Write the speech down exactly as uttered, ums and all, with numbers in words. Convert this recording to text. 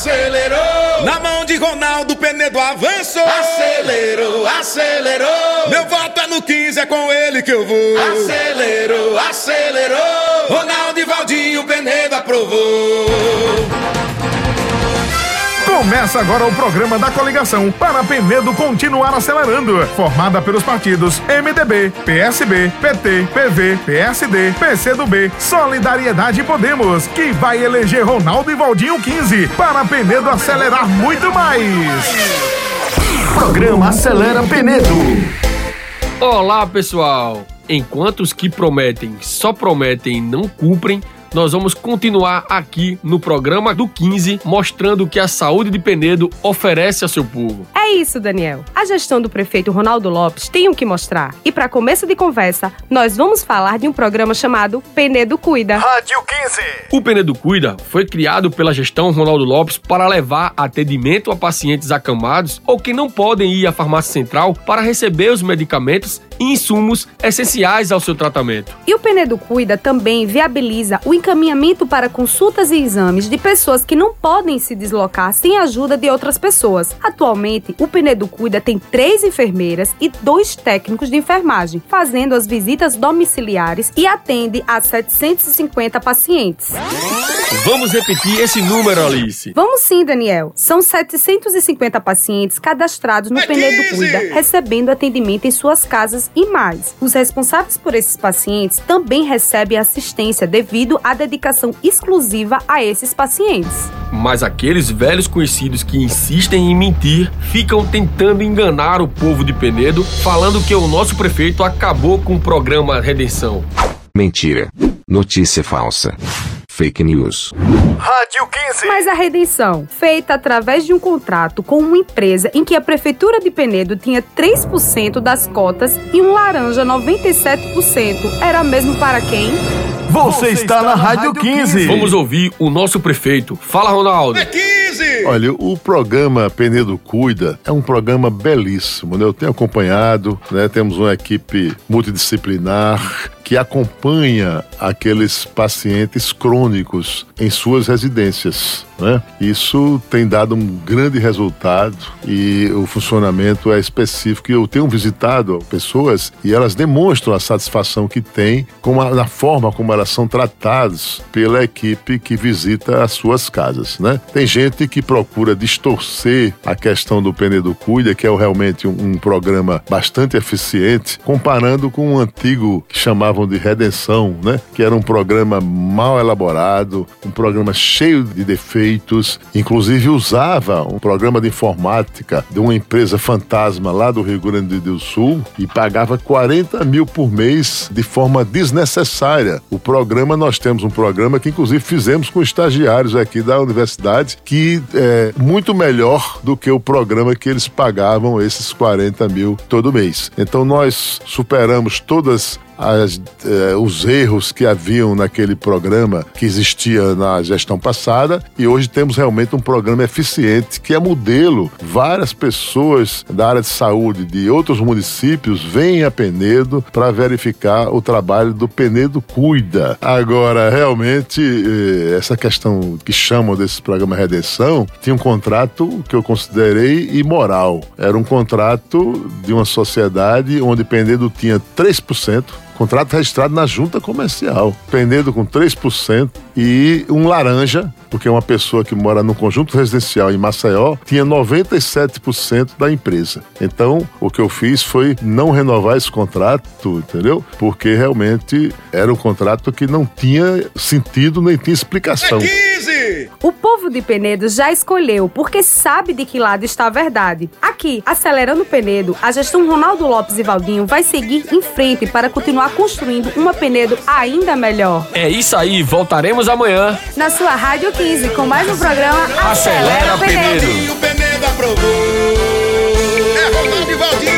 acelerou. Na mão de Ronaldo, Penedo avançou. Acelerou, acelerou. Meu voto é no quinze, é com ele que eu vou. Acelerou, acelerou. Ronaldo e Valdinho, Penedo aprovou. Começa agora o programa da coligação para Penedo continuar acelerando. Formada pelos partidos M D B, P S B, P T, P V, P S D, P C do B, Solidariedade e Podemos, que vai eleger Ronaldo e Valdinho quinze para Penedo acelerar muito mais. Programa Acelera Penedo. Olá, pessoal. Enquanto os que prometem só prometem e não cumprem, nós vamos continuar aqui no programa do quinze, mostrando que a saúde de Penedo oferece ao seu povo. É isso, Daniel. A gestão do prefeito Ronaldo Lopes tem o que mostrar. E para começo de conversa, nós vamos falar de um programa chamado Penedo Cuida. Rádio quinze. O Penedo Cuida foi criado pela gestão Ronaldo Lopes para levar atendimento a pacientes acamados ou que não podem ir à farmácia central para receber os medicamentos e insumos essenciais ao seu tratamento. E o Penedo Cuida também viabiliza o encaminhamento para consultas e exames de pessoas que não podem se deslocar sem a ajuda de outras pessoas. Atualmente, o Penedo Cuida tem três enfermeiras e dois técnicos de enfermagem, fazendo as visitas domiciliares e atende a setecentos e cinquenta pacientes. Vamos repetir esse número, Alice. Vamos sim, Daniel. São setecentos e cinquenta pacientes cadastrados no Penedo Cuida, recebendo atendimento em suas casas e mais. Os responsáveis por esses pacientes também recebem assistência devido à dedicação exclusiva a esses pacientes. Mas aqueles velhos conhecidos que insistem em mentir ficam tentando enganar o povo de Penedo, falando que o nosso prefeito acabou com o programa Redenção. Mentira. Notícia falsa. Fake news. Rádio quinze. Mas a redenção, feita através de um contrato com uma empresa em que a Prefeitura de Penedo tinha três por cento das cotas e um laranja noventa e sete por cento, era mesmo para quem? Você está na Rádio quinze. Vamos ouvir o nosso prefeito. Fala, Ronaldo. É quinze. Olha, o programa Penedo Cuida é um programa belíssimo, né? Eu tenho acompanhado, né? Temos uma equipe multidisciplinar que acompanha aqueles pacientes crônicos em suas residências, né? Isso tem dado um grande resultado e o funcionamento é específico. Eu tenho visitado pessoas e elas demonstram a satisfação que têm com a, na forma como elas são tratadas pela equipe que visita as suas casas, né? Tem gente que procura distorcer a questão do Penedo Cuida, que é realmente um, um programa bastante eficiente, comparando com um antigo que chamava de Redenção, né? Que era um programa mal elaborado, um programa cheio de defeitos, inclusive usava um programa de informática de uma empresa fantasma lá do Rio Grande do Sul e pagava quarenta mil por mês de forma desnecessária. O programa, nós temos um programa que inclusive fizemos com estagiários aqui da universidade, que é muito melhor do que o programa que eles pagavam esses quarenta mil todo mês. Então nós superamos todas As, eh, os erros que haviam naquele programa que existia na gestão passada, e hoje temos realmente um programa eficiente que é modelo. Várias pessoas da área de saúde de outros municípios vêm a Penedo para verificar o trabalho do Penedo Cuida. Agora, realmente, eh, essa questão que chamam desse programa Redenção tinha um contrato que eu considerei imoral. Era um contrato de uma sociedade onde Penedo tinha três por cento, contrato registrado na junta comercial. Penedo com três por cento e um laranja, porque uma pessoa que mora no conjunto residencial em Maceió tinha noventa e sete por cento da empresa. Então, o que eu fiz foi não renovar esse contrato, entendeu? Porque realmente era um contrato que não tinha sentido nem tinha explicação. É quinze! O povo de Penedo já escolheu, porque sabe de que lado está a verdade. Aqui, acelerando Penedo, a gestão Ronaldo Lopes e Valdinho vai seguir em frente para continuar construindo uma Penedo ainda melhor. É isso aí, voltaremos amanhã Na sua Rádio quinze, com mais um programa Acelera Acelera Penedo. E o Penedo aprovou. É Ronaldo e Valdinho.